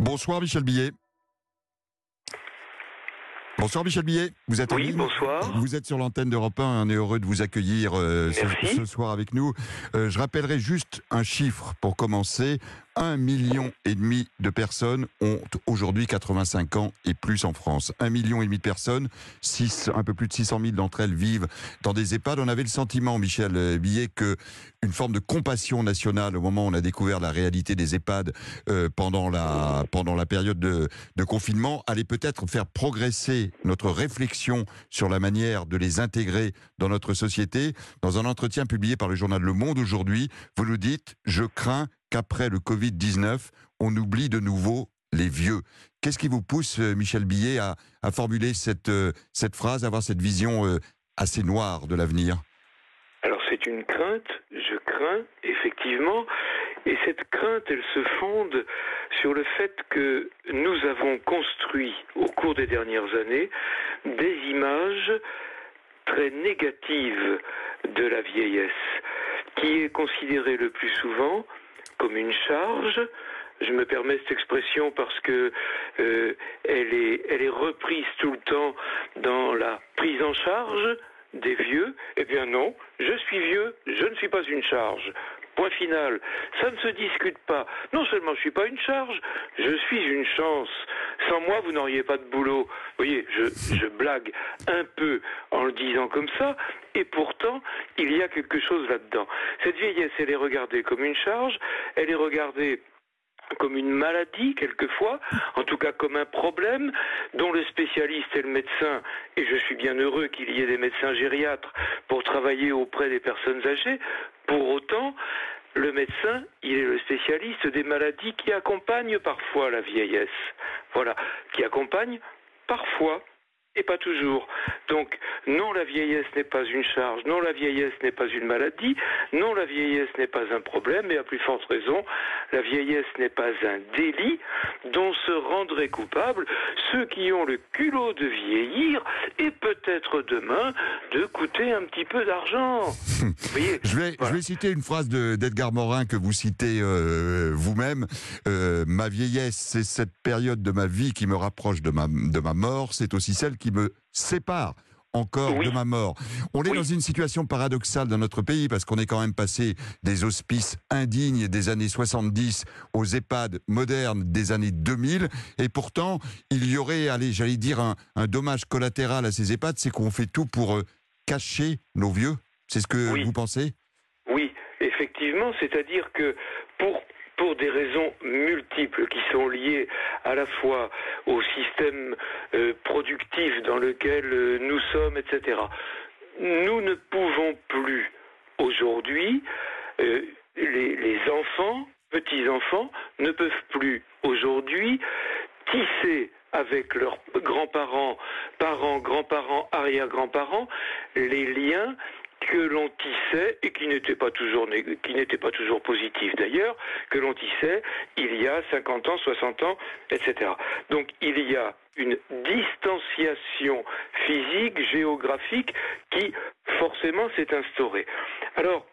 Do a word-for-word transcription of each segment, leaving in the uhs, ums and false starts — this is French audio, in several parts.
Bonsoir Michel Billet. Bonsoir Michel Billet, vous êtes en Oui, ligne. bonsoir. Vous êtes sur l'antenne d'Europe un, on est heureux de vous accueillir euh, ce, ce soir avec nous. Euh, je rappellerai juste un chiffre pour commencer. Un million et demi de personnes ont aujourd'hui quatre-vingt-cinq ans et plus en France. Un million et demi de personnes, six, un peu plus de six cent mille d'entre elles vivent dans des EHPAD. On avait le sentiment, Michel Billet, que une forme de compassion nationale au moment où on a découvert la réalité des EHPAD euh, pendant la pendant la période de, de confinement allait peut-être faire progresser notre réflexion sur la manière de les intégrer dans notre société. Dans un entretien publié par le journal Le Monde aujourd'hui, vous nous dites « Je crains qu'après le covid dix-neuf, on oublie de nouveau les vieux ». Qu'est-ce qui vous pousse, Michel Billet, à, à formuler cette, euh, cette phrase, à avoir cette vision euh, assez noire de l'avenir ? Alors c'est une crainte, je crains, effectivement, et cette crainte, elle se fonde sur le fait que nous avons construit, au cours des dernières années, des images très négatives de la vieillesse, qui est considérée le plus souvent comme une charge. Je me permets cette expression parce que euh, elle est, elle est reprise tout le temps dans la prise en charge des vieux. Eh bien non, je suis vieux, je ne suis pas une charge. Point final. Ça ne se discute pas. Non seulement je ne suis pas une charge, je suis une chance. Sans moi, vous n'auriez pas de boulot. Vous voyez, je, je blague un peu en le disant comme ça, et pourtant, il y a quelque chose là-dedans. Cette vieillesse, elle est regardée comme une charge, elle est regardée comme une maladie quelquefois, en tout cas comme un problème dont le spécialiste est le médecin, et je suis bien heureux qu'il y ait des médecins gériatres pour travailler auprès des personnes âgées. Pour autant, le médecin, il est le spécialiste des maladies qui accompagnent parfois la vieillesse. Voilà, qui accompagnent parfois et pas toujours. Donc, non, la vieillesse n'est pas une charge, non, la vieillesse n'est pas une maladie, non, la vieillesse n'est pas un problème, et à plus forte raison, la vieillesse n'est pas un délit dont se rendraient coupables ceux qui ont le culot de vieillir et peut-être demain de coûter un petit peu d'argent. Vous voyez, je, vais, voilà. je vais citer une phrase de, d'Edgar Morin que vous citez euh, vous-même. Euh, ma vieillesse, c'est cette période de ma vie qui me rapproche de ma, de ma mort, c'est aussi celle qui me sépare encore Oui. de ma mort. On est Oui. dans une situation paradoxale dans notre pays parce qu'on est quand même passé des hospices indignes des années soixante-dix aux EHPAD modernes des années deux mille, et pourtant il y aurait, allez, j'allais dire un, un dommage collatéral à ces EHPAD, c'est qu'on fait tout pour euh, cacher nos vieux. C'est ce que Oui. vous pensez ? Oui, effectivement, c'est-à-dire que pour pour des raisons multiples qui sont liées à la fois au système euh, productif dans lequel euh, nous sommes, et cetera. Nous ne pouvons plus aujourd'hui, euh, les, les enfants, petits-enfants, ne peuvent plus aujourd'hui tisser avec leurs grands-parents, parents, grands-parents, arrière-grands-parents, les liens que l'on tissait, et qui n'étaient pas toujours qui n'étaient pas toujours positifs d'ailleurs, que l'on tissait il y a cinquante ans, soixante ans, et cetera. Donc il y a une distanciation physique, géographique, qui forcément s'est instaurée. Alors,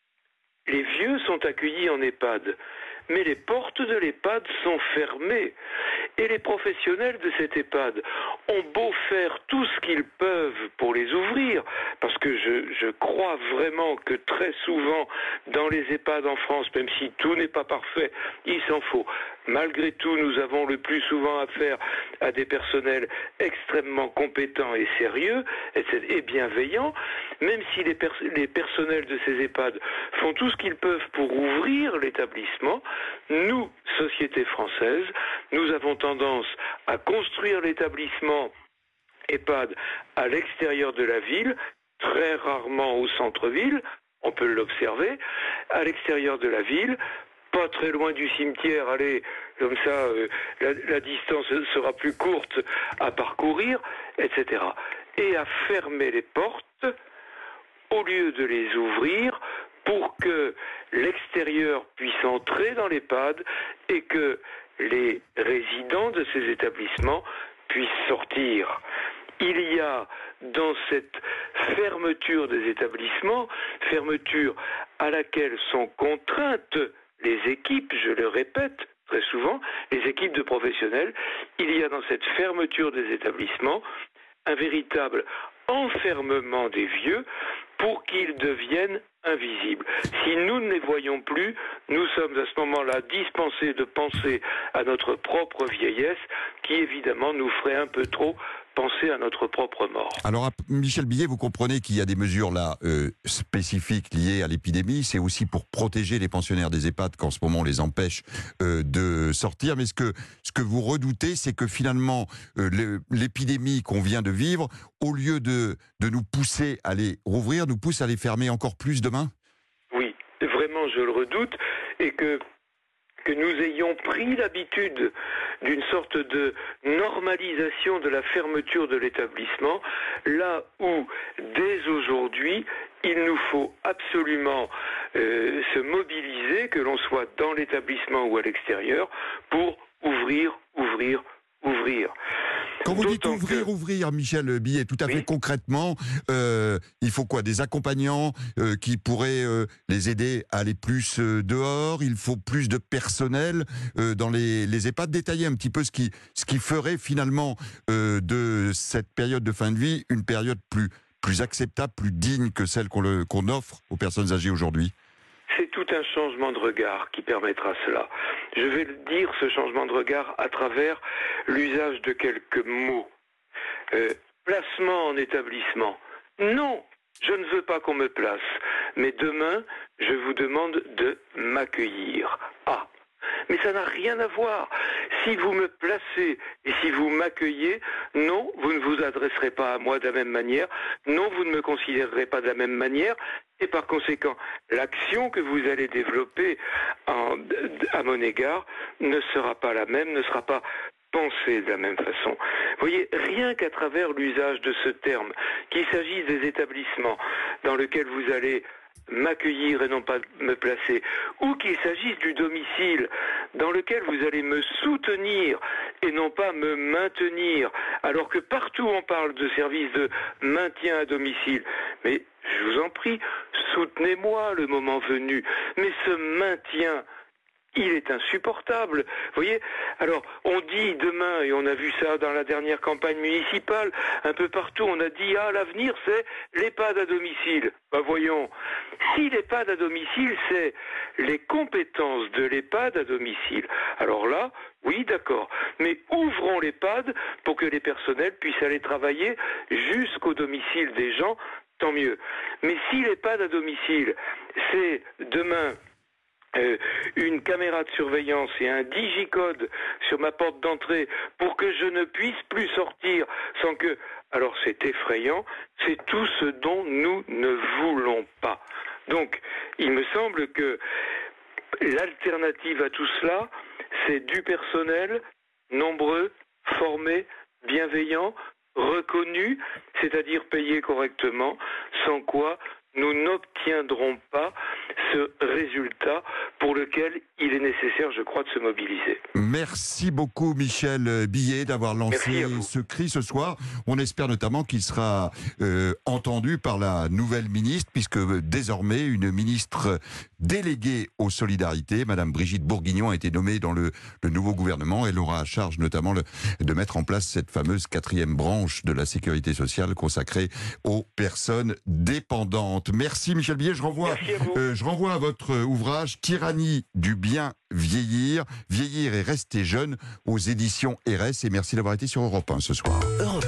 les vieux sont accueillis en EHPAD, mais les portes de l'EHPAD sont fermées. Et les professionnels de cet EHPAD ont beau faire tout ce qu'ils peuvent pour les ouvrir, parce que je, je crois vraiment que très souvent, dans les EHPAD en France, même si tout n'est pas parfait, il s'en faut. Malgré tout, nous avons le plus souvent affaire à des personnels extrêmement compétents et sérieux et bienveillants, même si les, pers- les personnels de ces EHPAD font tout ce qu'ils peuvent pour ouvrir l'établissement. Nous, société française, nous avons tendance à construire l'établissement EHPAD à l'extérieur de la ville, très rarement au centre-ville, on peut l'observer, à l'extérieur de la ville, pas très loin du cimetière, allez, comme ça, euh, la, la distance sera plus courte à parcourir, et cetera. Et à fermer les portes au lieu de les ouvrir pour que l'extérieur puisse entrer dans l'EHPAD et que les résidents de ces établissements puissent sortir. Il y a dans cette fermeture des établissements, fermeture à laquelle sont contraintes les équipes, je le répète très souvent, les équipes de professionnels, il y a dans cette fermeture des établissements un véritable enfermement des vieux pour qu'ils deviennent invisibles. Si nous ne les voyons plus, nous sommes à ce moment-là dispensés de penser à notre propre vieillesse, qui évidemment nous ferait un peu trop penser à notre propre mort. Alors, Michel Billet, vous comprenez qu'il y a des mesures là euh, spécifiques liées à l'épidémie. C'est aussi pour protéger les pensionnaires des EHPAD qu'en ce moment on les empêche euh, de sortir. Mais ce que, ce que vous redoutez, c'est que finalement euh, l'épidémie qu'on vient de vivre, au lieu de, de nous pousser à les rouvrir, nous pousse à les fermer encore plus demain? Oui, vraiment je le redoute, et que que nous ayons pris l'habitude d'une sorte de normalisation de la fermeture de l'établissement, là où, dès aujourd'hui, il nous faut absolument euh, se mobiliser, que l'on soit dans l'établissement ou à l'extérieur, pour ouvrir, ouvrir, ouvrir. Quand vous dites ouvrir, que... ouvrir, Michel Billet, tout à oui. fait concrètement, euh, il faut quoi? Des accompagnants euh, qui pourraient euh, les aider à aller plus euh, dehors. Il faut plus de personnel euh, dans les, les EHPAD. Détailler un petit peu ce qui, ce qui ferait finalement euh, de cette période de fin de vie une période plus, plus acceptable, plus digne que celle qu'on qu'on offre aux personnes âgées aujourd'hui. C'est tout un changement de regard qui permettra cela. Je vais le dire, ce changement de regard, à travers l'usage de quelques mots. Euh, placement en établissement. Non, je ne veux pas qu'on me place. Mais demain, je vous demande de m'accueillir. Ah, mais ça n'a rien à voir. Si vous me placez et si vous m'accueillez, non, vous ne vous adresserez pas à moi de la même manière. Non, vous ne me considérerez pas de la même manière. Et par conséquent, l'action que vous allez développer en, à mon égard ne sera pas la même, ne sera pas pensée de la même façon. Vous voyez, rien qu'à travers l'usage de ce terme, qu'il s'agisse des établissements dans lesquels vous allez m'accueillir et non pas me placer, ou qu'il s'agisse du domicile dans lequel vous allez me soutenir et non pas me maintenir, alors que partout on parle de services de maintien à domicile. Mais je vous en prie, soutenez-moi le moment venu. Mais ce maintien, il est insupportable. Vous voyez? Alors, on dit demain, et on a vu ça dans la dernière campagne municipale, un peu partout, on a dit, ah, l'avenir, c'est l'EHPAD à domicile. Ben voyons, si l'EHPAD à domicile, c'est les compétences de l'EHPAD à domicile, alors là, oui, d'accord. Mais ouvrons l'EHPAD pour que les personnels puissent aller travailler jusqu'au domicile des gens, tant mieux. Mais si l'EHPAD à domicile, c'est demain Euh, une caméra de surveillance et un digicode sur ma porte d'entrée pour que je ne puisse plus sortir sans que... Alors c'est effrayant, c'est tout ce dont nous ne voulons pas. Donc, il me semble que l'alternative à tout cela, c'est du personnel nombreux, formé, bienveillant, reconnu, c'est-à-dire payé correctement, sans quoi nous n'obtiendrons pas ce résultat pour lequel il est nécessaire, je crois, de se mobiliser. Merci beaucoup, Michel Billet, d'avoir lancé ce cri ce soir. On espère notamment qu'il sera euh, entendu par la nouvelle ministre, puisque désormais, une ministre déléguée aux solidarités, Madame Brigitte Bourguignon, a été nommée dans le, le nouveau gouvernement. Elle aura à charge notamment le, de mettre en place cette fameuse quatrième branche de la sécurité sociale consacrée aux personnes dépendantes. Merci, Michel Billet. Je renvoie, euh, je renvoie à votre ouvrage « Tyrannie du bien vieillir, vieillir et rester jeune » aux éditions R S. Et merci d'avoir été sur Europe un ce soir.